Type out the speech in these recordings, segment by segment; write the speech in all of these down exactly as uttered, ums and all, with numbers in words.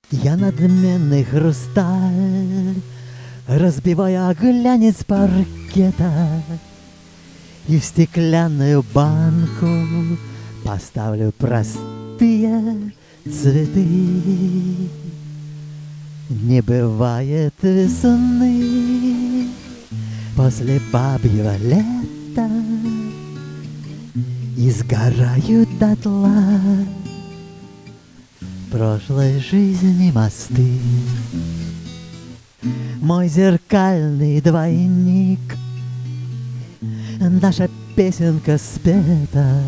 Я надменный хрусталь, разбивая глянец паркета, и в стеклянную банку поставлю простые цветы. Не бывает весны после бабьего лета, и сгорают дотла прошлой жизни мосты. Мой зеркальный двойник, наша песенка спета.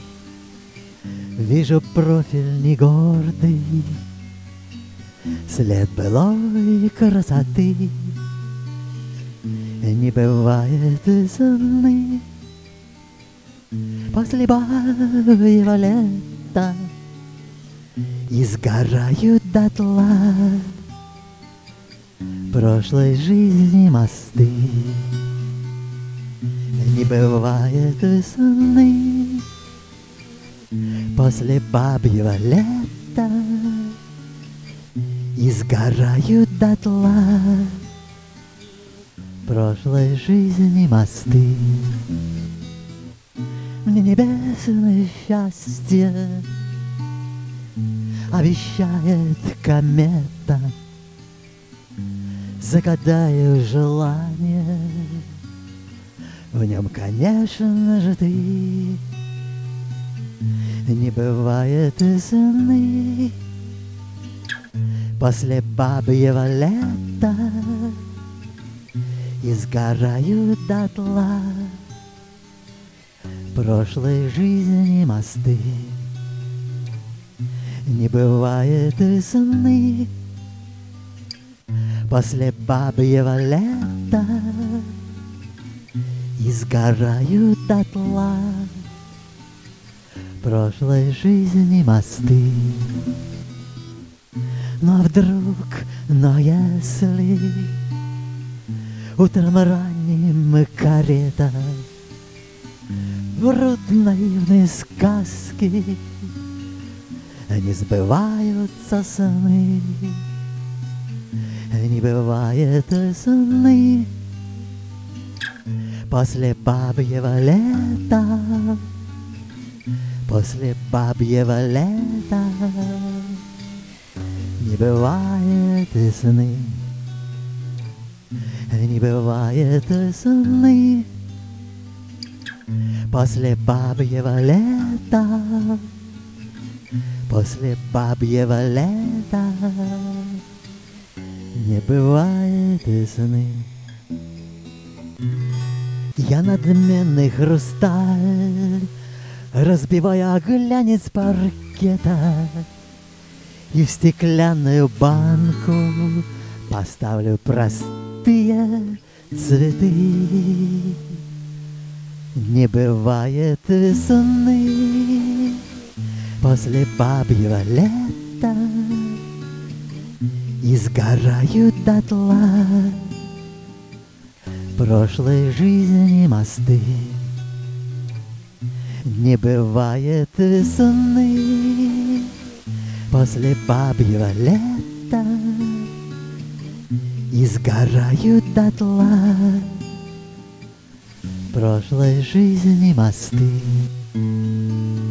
Вижу профиль негордый, след былой красоты. Не бывает весны после бабьего лета, и сгорают дотла прошлой жизни мосты. Не бывает весны после бабьего лета, и сгорают дотла прошлой жизни мосты. Мне небесное счастье обещает комета. Загадаю желание, в нем, конечно же, ты. Не бывает весны после бабьего лета, и сгорают дотла прошлой жизни мосты. Не бывает весны после бабьего лета, и сгорают дотла прошлой жизни мосты. Но вдруг, но если утром ранним карета врут наивные сказки, не сбываются сны. Не бывает сны после бабьего лета, после бабьего лета. Не бывает сны, не бывает сны после бабьего лета, после бабьего лета. Не бывает сны. Я надменный хрусталь, разбивая глянец паркета, и в стеклянную банку поставлю простые цветы. Не бывает весны после бабьего лета, и сгорают дотла прошлой жизни мосты. Не бывает весны после бабьего лета, и сгорают дотла прошлой жизни мосты.